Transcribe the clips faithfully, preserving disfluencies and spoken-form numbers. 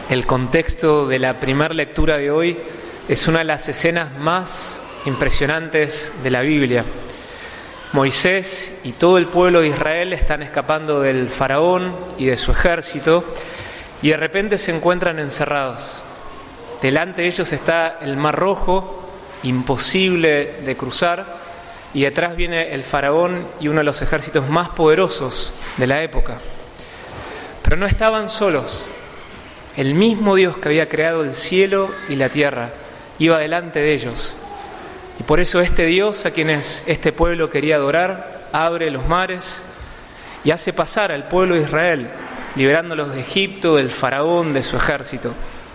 El contexto de la primera lectura de hoy es una de las escenas más impresionantes de la Biblia. Moisés y todo el pueblo de Israel están escapando del faraón y de su ejército y de repente se encuentran encerrados. Delante de ellos está el Mar Rojo, imposible de cruzar, y detrás viene el faraón y uno de los ejércitos más poderosos de la época. Pero no estaban solos. El mismo Dios que había creado el cielo y la tierra iba delante de ellos. Y por eso este Dios, a quienes este pueblo quería adorar, abre los mares y hace pasar al pueblo de Israel, liberándolos de Egipto, del faraón, de su ejército.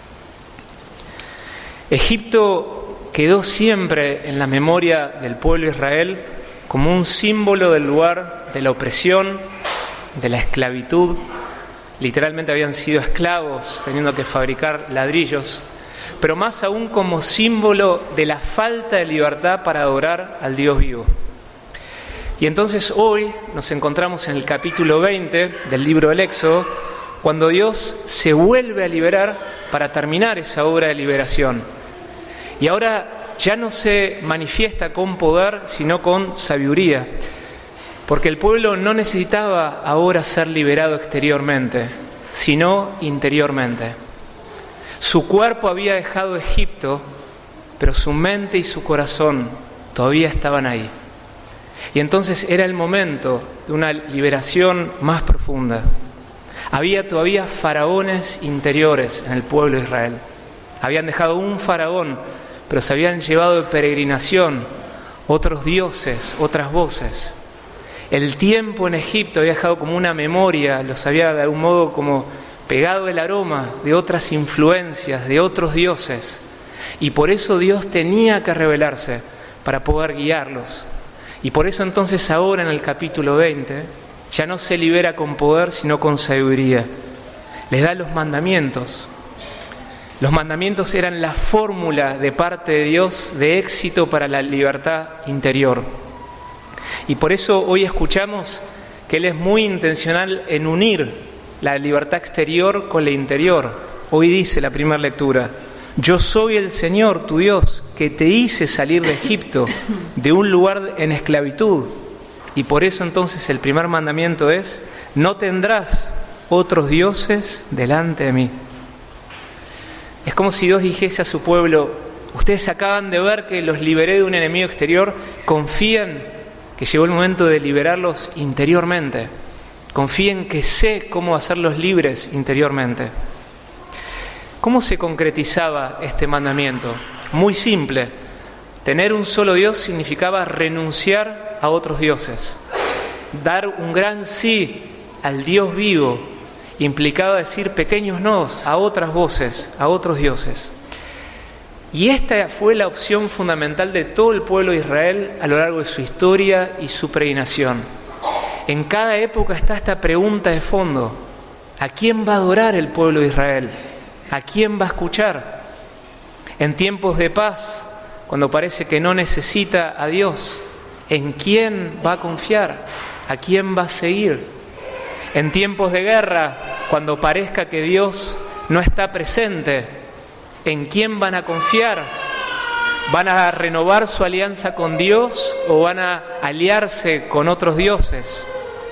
Egipto quedó siempre en la memoria del pueblo de Israel como un símbolo del lugar de la opresión, de la esclavitud. Literalmente habían sido esclavos, teniendo que fabricar ladrillos, pero más aún como símbolo de la falta de libertad para adorar al Dios vivo. Y entonces hoy nos encontramos en el capítulo veinte del libro del Éxodo, cuando Dios se vuelve a liberar para terminar esa obra de liberación. Y ahora ya no se manifiesta con poder, sino con sabiduría. Porque el pueblo no necesitaba ahora ser liberado exteriormente, sino interiormente. Su cuerpo había dejado Egipto, pero su mente y su corazón todavía estaban ahí. Y entonces era el momento de una liberación más profunda. Había todavía faraones interiores en el pueblo de Israel. Habían dejado un faraón, pero se habían llevado de peregrinación otros dioses, otras voces. El tiempo en Egipto había dejado como una memoria, los había de algún modo como pegado el aroma de otras influencias, de otros dioses. Y por eso Dios tenía que revelarse para poder guiarlos. Y por eso entonces ahora en el capítulo veinte ya no se libera con poder sino con sabiduría. Les da los mandamientos. Los mandamientos eran la fórmula de parte de Dios de éxito para la libertad interior. Y por eso hoy escuchamos que Él es muy intencional en unir la libertad exterior con la interior. Hoy dice la primera lectura: yo soy el Señor tu Dios que te hice salir de Egipto, de un lugar en esclavitud. Y por eso entonces el primer mandamiento es: no tendrás otros dioses delante de mí. Es como si Dios dijese a su pueblo: ustedes acaban de ver que los liberé de un enemigo exterior, confíen que llegó el momento de liberarlos interiormente. Confíen que sé cómo hacerlos libres interiormente. ¿Cómo se concretizaba este mandamiento? Muy simple. Tener un solo Dios significaba renunciar a otros dioses. Dar un gran sí al Dios vivo implicaba decir pequeños no a otras voces, a otros dioses. Y esta fue la opción fundamental de todo el pueblo de Israel a lo largo de su historia y su peregrinación. En cada época está esta pregunta de fondo: ¿a quién va a adorar el pueblo de Israel? ¿A quién va a escuchar? En tiempos de paz, cuando parece que no necesita a Dios, ¿en quién va a confiar? ¿A quién va a seguir? En tiempos de guerra, cuando parezca que Dios no está presente, ¿en quién van a confiar? ¿Van a renovar su alianza con Dios o van a aliarse con otros dioses?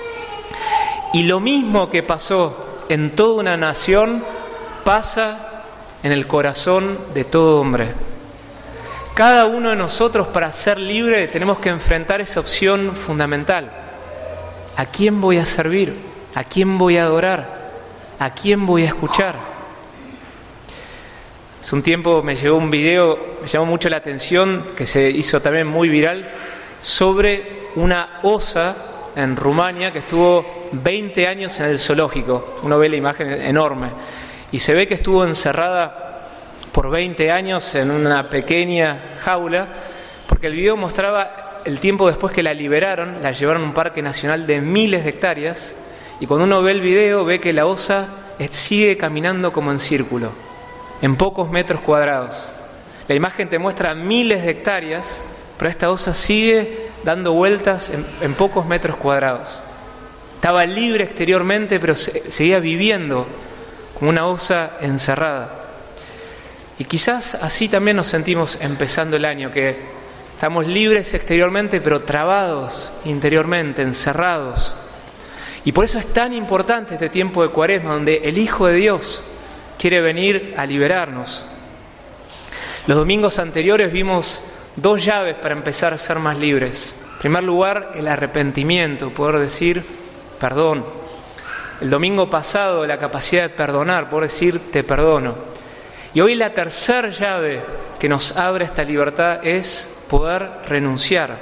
Y lo mismo que pasó en toda una nación, pasa en el corazón de todo hombre. Cada uno de nosotros, para ser libre, tenemos que enfrentar esa opción fundamental. ¿A quién voy a servir? ¿A quién voy a adorar? ¿A quién voy a escuchar? Hace un tiempo me llegó un video, me llamó mucho la atención, que se hizo también muy viral, sobre una osa en Rumania que estuvo veinte años en el zoológico. Uno ve la imagen enorme y se ve que estuvo encerrada por veinte años en una pequeña jaula, porque el video mostraba el tiempo después que la liberaron, la llevaron a un parque nacional de miles de hectáreas, y cuando uno ve el video ve que la osa sigue caminando como en círculo, en pocos metros cuadrados. La imagen te muestra miles de hectáreas, pero esta osa sigue dando vueltas en, en pocos metros cuadrados. Estaba libre exteriormente, pero se, seguía viviendo como una osa encerrada. Y quizás así también nos sentimos empezando el año, que estamos libres exteriormente, pero trabados interiormente, encerrados. Y por eso es tan importante este tiempo de Cuaresma, donde el Hijo de Dios quiere venir a liberarnos. Los domingos anteriores vimos dos llaves para empezar a ser más libres. En primer lugar, el arrepentimiento, poder decir perdón. El domingo pasado, la capacidad de perdonar, poder decir te perdono. Y hoy la tercera llave que nos abre esta libertad es poder renunciar.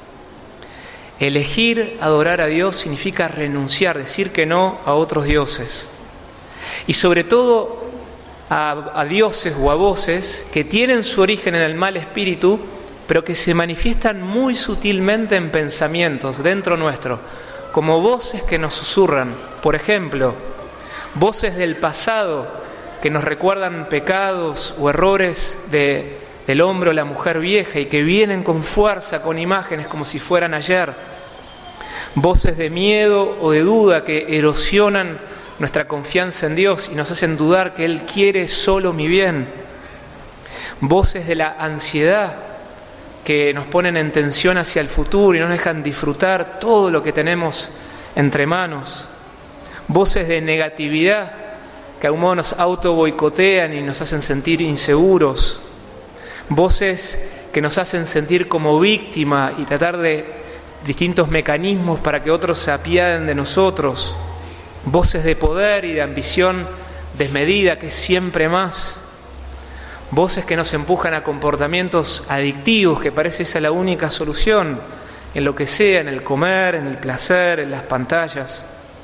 Elegir adorar a Dios significa renunciar, decir que no a otros dioses. Y sobre todo a, a dioses o a voces que tienen su origen en el mal espíritu, pero que se manifiestan muy sutilmente en pensamientos dentro nuestro, como voces que nos susurran. Por ejemplo, voces del pasado que nos recuerdan pecados o errores de, del hombre o la mujer vieja y que vienen con fuerza, con imágenes como si fueran ayer. Voces de miedo o de duda que erosionan nuestra confianza en Dios y nos hacen dudar que Él quiere solo mi bien. Voces de la ansiedad que nos ponen en tensión hacia el futuro y nos dejan disfrutar todo lo que tenemos entre manos. Voces de negatividad que de algún modo nos auto boicotean y nos hacen sentir inseguros. Voces que nos hacen sentir como víctima y tratar de distintos mecanismos para que otros se apiaden de nosotros. Voces de poder y de ambición desmedida, que es siempre más. Voces que nos empujan a comportamientos adictivos, que parece esa la única solución, en lo que sea, en el comer, en el placer, en las pantallas.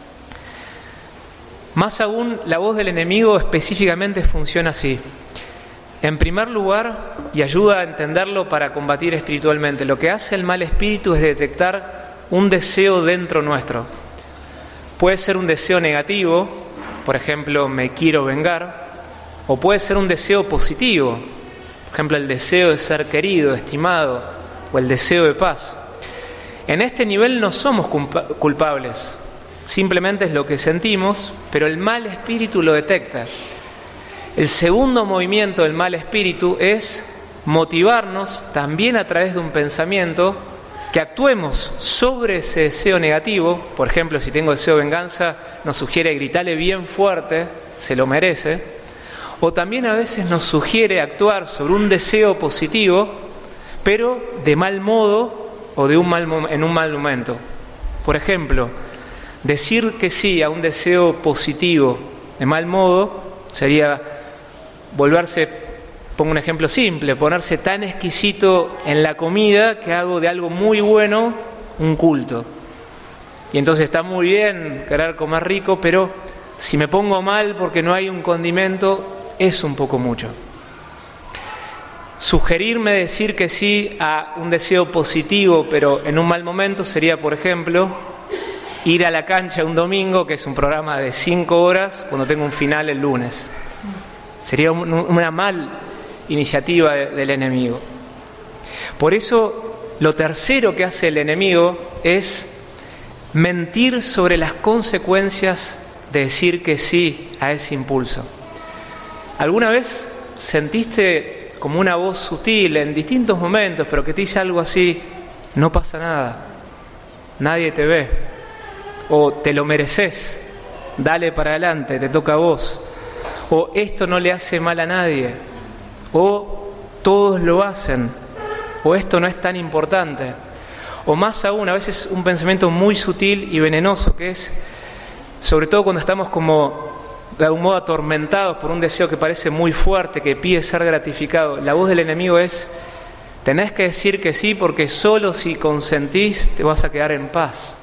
Más aún, la voz del enemigo específicamente funciona así. En primer lugar, y ayuda a entenderlo para combatir espiritualmente, lo que hace el mal espíritu es detectar un deseo dentro nuestro. Puede ser un deseo negativo, por ejemplo, me quiero vengar, o puede ser un deseo positivo, por ejemplo, el deseo de ser querido, estimado, o el deseo de paz. En este nivel no somos culpables, simplemente es lo que sentimos, pero el mal espíritu lo detecta. El segundo movimiento del mal espíritu es motivarnos también a través de un pensamiento que actuemos sobre ese deseo negativo. Por ejemplo, si tengo deseo de venganza, nos sugiere gritarle bien fuerte, se lo merece. O también a veces nos sugiere actuar sobre un deseo positivo, pero de mal modo o de un mal, en un mal momento. Por ejemplo, decir que sí a un deseo positivo de mal modo sería volverse, pongo un ejemplo simple, ponerse tan exquisito en la comida que hago de algo muy bueno un culto. Y entonces está muy bien querer comer rico, pero si me pongo mal porque no hay un condimento, es un poco mucho. Sugerirme decir que sí a un deseo positivo, pero en un mal momento, sería, por ejemplo, ir a la cancha un domingo, que es un programa de cinco horas, cuando tengo un final el lunes. Sería una mala iniciativa del enemigo. Por eso, lo tercero que hace el enemigo es mentir sobre las consecuencias de decir que sí a ese impulso. ¿Alguna vez sentiste como una voz sutil en distintos momentos, pero que te dice algo así: no pasa nada, nadie te ve, o te lo mereces, dale para adelante, te toca a vos, o esto no le hace mal a nadie, o todos lo hacen, o esto no es tan importante? O más aún, a veces un pensamiento muy sutil y venenoso, que es, sobre todo cuando estamos como de algún modo atormentados por un deseo que parece muy fuerte, que pide ser gratificado. La voz del enemigo es: tenés que decir que sí, porque solo si consentís te vas a quedar en paz.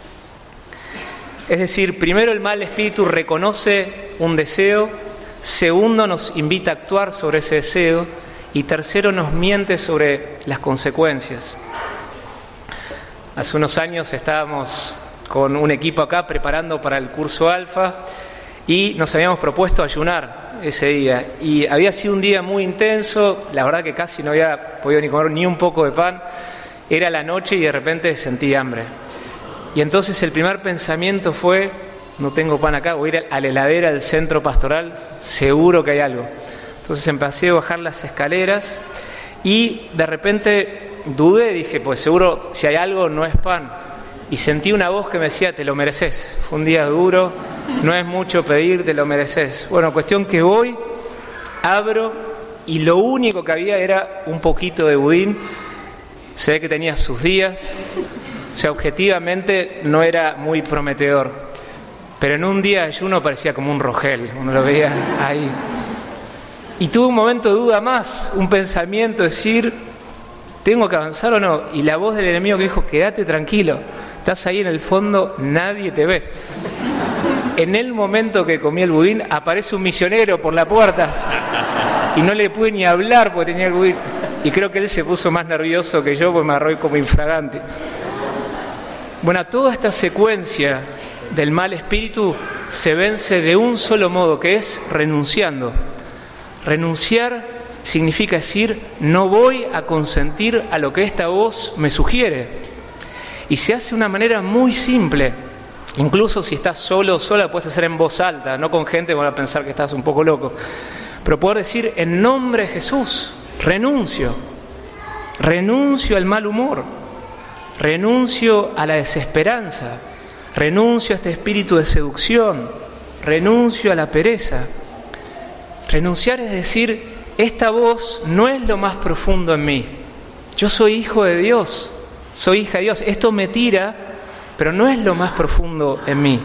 Es decir, primero el mal espíritu reconoce un deseo, segundo nos invita a actuar sobre ese deseo, y tercero nos miente sobre las consecuencias. Hace unos años estábamos con un equipo acá preparando para el curso Alfa y nos habíamos propuesto ayunar ese día. Y había sido un día muy intenso, la verdad que casi no había podido ni comer ni un poco de pan. Era la noche y de repente sentí hambre. Y entonces el primer pensamiento fue: no tengo pan acá, voy a ir a la heladera del centro pastoral, seguro que hay algo. Entonces empecé a bajar las escaleras y de repente dudé, dije, pues seguro si hay algo no es pan. Y sentí una voz que me decía, te lo mereces. Fue un día duro, no es mucho pedir, te lo mereces. Bueno, cuestión que voy, abro y lo único que había era un poquito de budín. Se ve que tenía sus días, o sea, objetivamente no era muy prometedor. Pero en un día de ayuno parecía como un rogel, uno lo veía ahí. Y tuve un momento de duda más, un pensamiento, decir, ¿tengo que avanzar o no? Y la voz del enemigo que dijo, quédate tranquilo, estás ahí en el fondo, nadie te ve. En el momento que comí el budín, aparece un misionero por la puerta y no le pude ni hablar porque tenía el budín. Y creo que él se puso más nervioso que yo porque me agarró como infragante. Bueno, toda esta secuencia del mal espíritu se vence de un solo modo, que es renunciando. Renunciar significa decir, no voy a consentir a lo que esta voz me sugiere. Y se hace de una manera muy simple. Incluso si estás solo o sola, puedes hacer en voz alta, no con gente que van a pensar que estás un poco loco. Pero poder decir, en nombre de Jesús, renuncio. Renuncio al mal humor. Renuncio a la desesperanza. Renuncio a este espíritu de seducción. Renuncio a la pereza. Renunciar es decir, esta voz no es lo más profundo en mí. Yo soy hijo de Dios, soy hija de Dios. Esto me tira, pero no es lo más profundo en mí.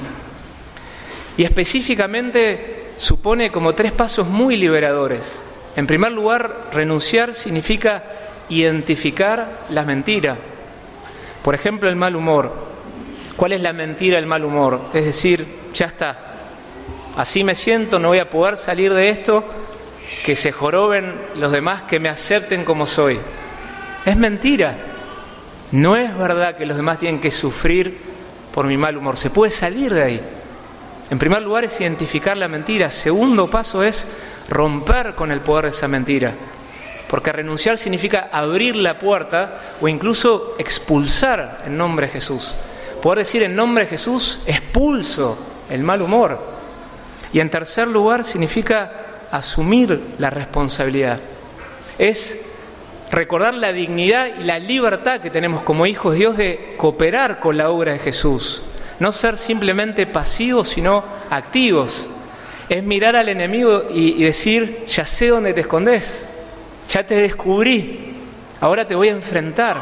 Y específicamente supone como tres pasos muy liberadores. En primer lugar, renunciar significa identificar la mentira. Por ejemplo, el mal humor. ¿Cuál es la mentira del mal humor? Es decir, ya está. Así me siento, no voy a poder salir de esto, que se joroben los demás, que me acepten como soy. Es mentira. No es verdad que los demás tienen que sufrir por mi mal humor. Se puede salir de ahí. En primer lugar es identificar la mentira. Segundo paso es romper con el poder de esa mentira. Porque renunciar significa abrir la puerta o incluso expulsar en nombre de Jesús. Poder decir en nombre de Jesús, expulso el mal humor. Y en tercer lugar significa asumir la responsabilidad. Es recordar la dignidad y la libertad que tenemos como hijos de Dios de cooperar con la obra de Jesús. No ser simplemente pasivos, sino activos. Es mirar al enemigo y, y decir, ya sé dónde te escondes, ya te descubrí, ahora te voy a enfrentar.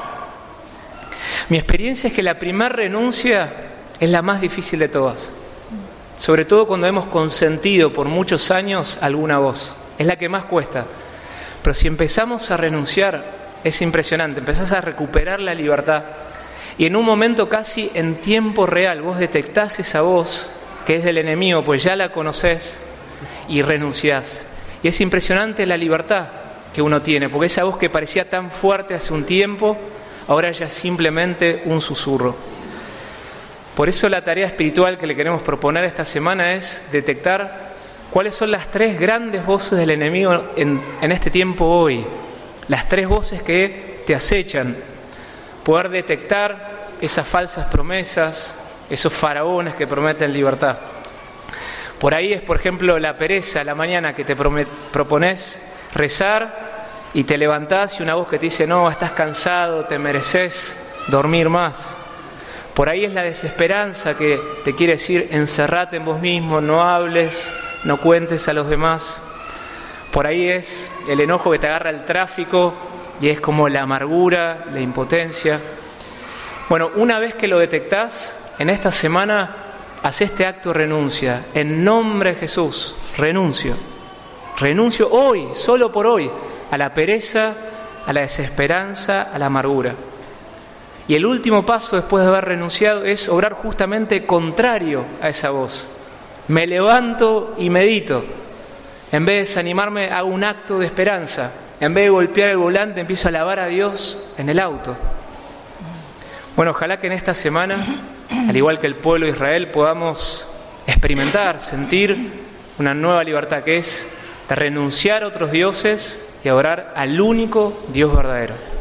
Mi experiencia es que la primera renuncia es la más difícil de todas. Sobre todo cuando hemos consentido por muchos años alguna voz. Es la que más cuesta. Pero si empezamos a renunciar, es impresionante. Empezás a recuperar la libertad. Y en un momento casi en tiempo real, vos detectás esa voz que es del enemigo, pues ya la conocés y renunciás. Y es impresionante la libertad que uno tiene, porque esa voz que parecía tan fuerte hace un tiempo, ahora ya es simplemente un susurro. Por eso la tarea espiritual que le queremos proponer esta semana es detectar cuáles son las tres grandes voces del enemigo en, en este tiempo hoy. Las tres voces que te acechan. Poder detectar esas falsas promesas, esos faraones que prometen libertad. Por ahí es, por ejemplo, la pereza, la mañana que te promet, propones rezar y te levantás y una voz que te dice, no, estás cansado, te mereces dormir más. Por ahí es la desesperanza que te quiere decir, encerrate en vos mismo, no hables, no cuentes a los demás. Por ahí es el enojo que te agarra el tráfico y es como la amargura, la impotencia. Bueno, una vez que lo detectás, en esta semana haz este acto de renuncia. En nombre de Jesús, renuncio. Renuncio hoy, solo por hoy, a la pereza, a la desesperanza, a la amargura. Y el último paso después de haber renunciado es obrar justamente contrario a esa voz. Me levanto y medito. En vez de desanimarme, hago un acto de esperanza. En vez de golpear el volante, empiezo a alabar a Dios en el auto. Bueno, ojalá que en esta semana, al igual que el pueblo de Israel, podamos experimentar, sentir una nueva libertad que es de renunciar a otros dioses y adorar al único Dios verdadero.